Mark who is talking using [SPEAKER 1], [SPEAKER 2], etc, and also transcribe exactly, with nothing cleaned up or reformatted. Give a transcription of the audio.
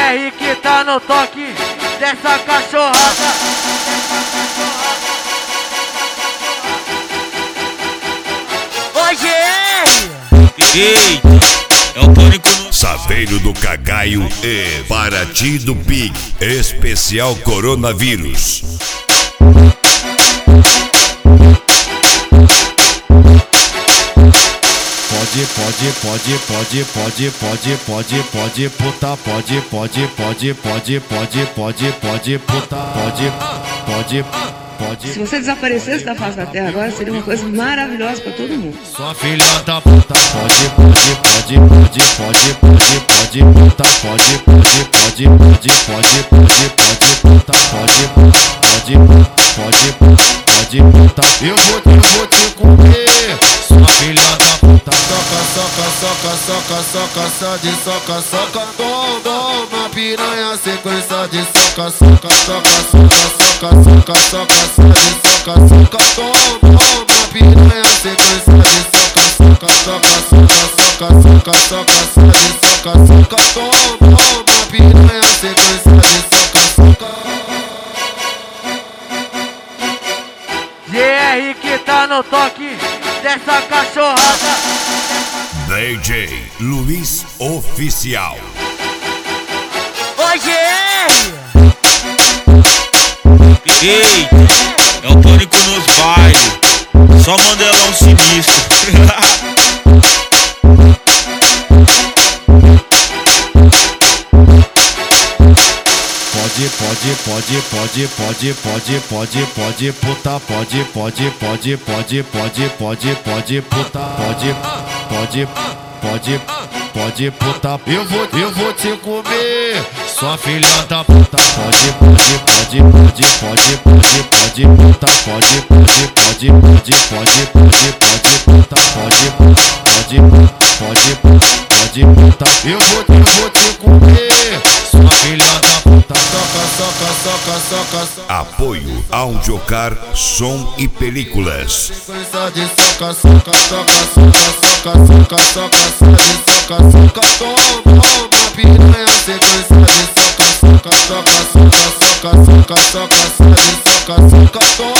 [SPEAKER 1] R que tá no toque dessa cachorrada. Ô G R!
[SPEAKER 2] Ei, é o Pânico no
[SPEAKER 3] Saveiro do Cagaio e Paraty do Pig. Especial Coronavírus.
[SPEAKER 4] Pode, pode, pode, pode, pode, pode, pode, pode, puta, pode, pode, pode, pode, pode, pode, pode, puta, pode, pode, pode.
[SPEAKER 5] Se você desaparecesse da face da terra agora, seria uma coisa maravilhosa pra todo mundo.
[SPEAKER 4] Sua filha da puta, pode, pode, pode, pode, pode, pode, pode, puta, pode, pode, pode, pode, pode, pode, pode, puta, pode, pode, pode, pode, puta. Eu vou, eu vou te comer, sua filha da puta. Soca, soca, soca, soca, soca, só de soca, soca, toma, toma, piranha, sequência de soca, soca, soca, soca, soca, soca, soca, só de soca, soca, toma, toma, piranha, sequência de soca, soca, soca, soca, soca, soca, soca, só de soca, soca, toma, toma, piranha, sequência de soca, soca.
[SPEAKER 1] G R que tá no toque dessa cachorrada.
[SPEAKER 3] D J Luiz Oficial.
[SPEAKER 1] Ô G R!
[SPEAKER 2] Ei, é o Pânico nos bailes. Só mandelão sinistro.
[SPEAKER 4] Pode, pode, pode, pode, pode, pode, pode, pode, puta, pode, pode, pode, pode, pode, pode, pode, puta, pode, pode, pode, pode, puta. Eu vou, eu vou te comer, sua filha da puta. Pode, pode, pode, pode, pode, pode, pode, puta, pode, pode, pode, pode, pode, pode, pode, puta, pode, pode, pode, pode, puta. Eu vou, eu vou te comer, sua filha da puta. Soca, soca, soca, soca, soca.
[SPEAKER 3] Apoio Audiocar, som e películas.
[SPEAKER 4] Sequência de soca, soca, soca, soca, soca, soca, soca, só de soca, soca, toma, toma, piranha, sequência de soca, soca, soca, soca, soca, soca, soca, só de soca, soca, toma.